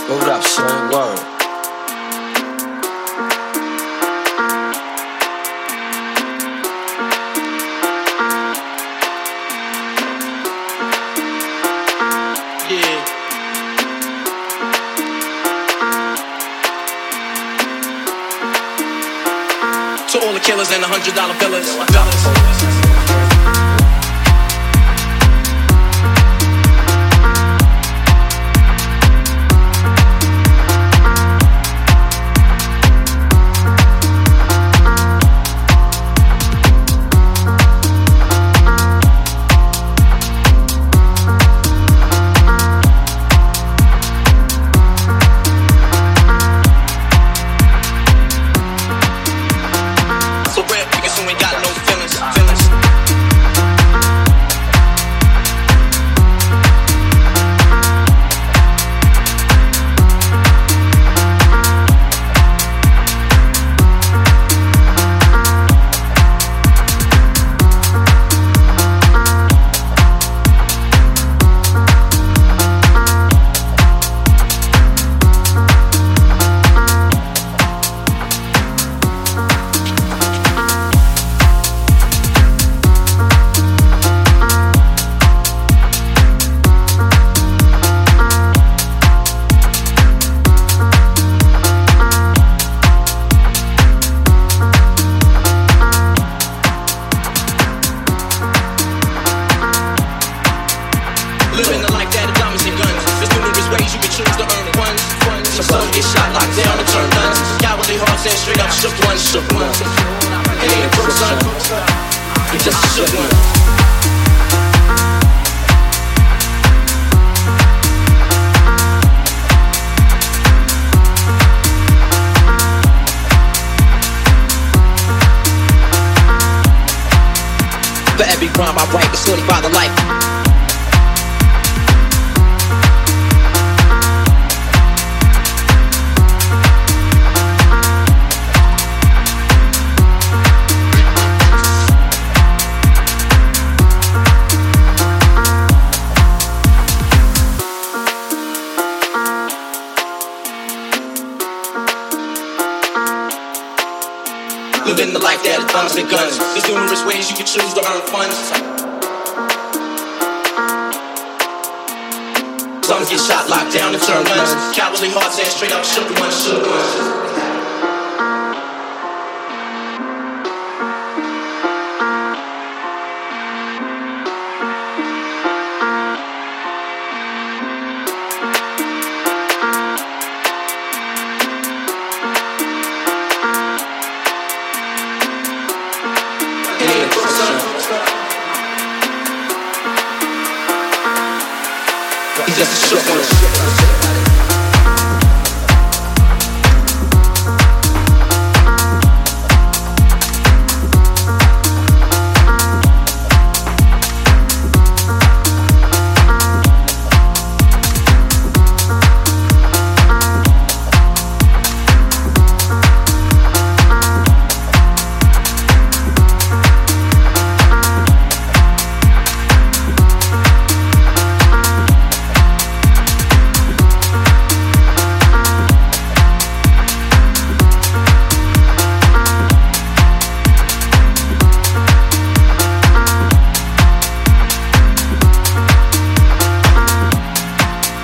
Hold up, son. Word. Yeah. To all the killers and the $100 villas. Living the life that of diamonds and guns. There's numerous ways you can choose to earn funds. Some get shot, locked down, and turn guns. Cowardly hearts and straight up shook one. It ain't a crook, son. It's just a shook one. For every rhyme I write, it's 45 to life. Living the life that of diamonds and guns. There's numerous ways you can choose to earn funds. Some get shot, locked down, and turn guns. Cowardly hearts and straight up shook one. He's just a shook one.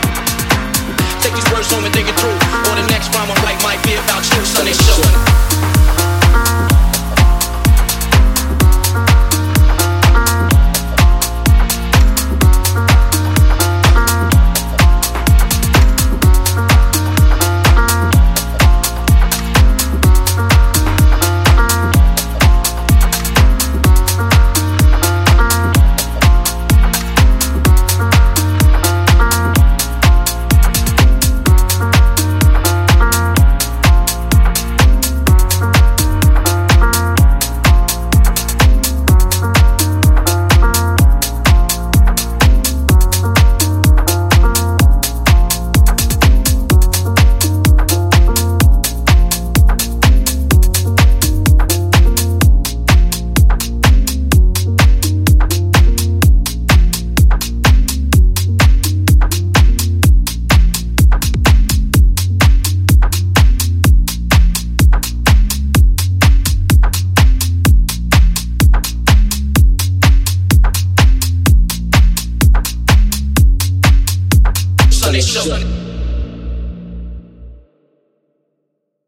Home and think it through. Or the next rhyme I write might be about you, son. They show.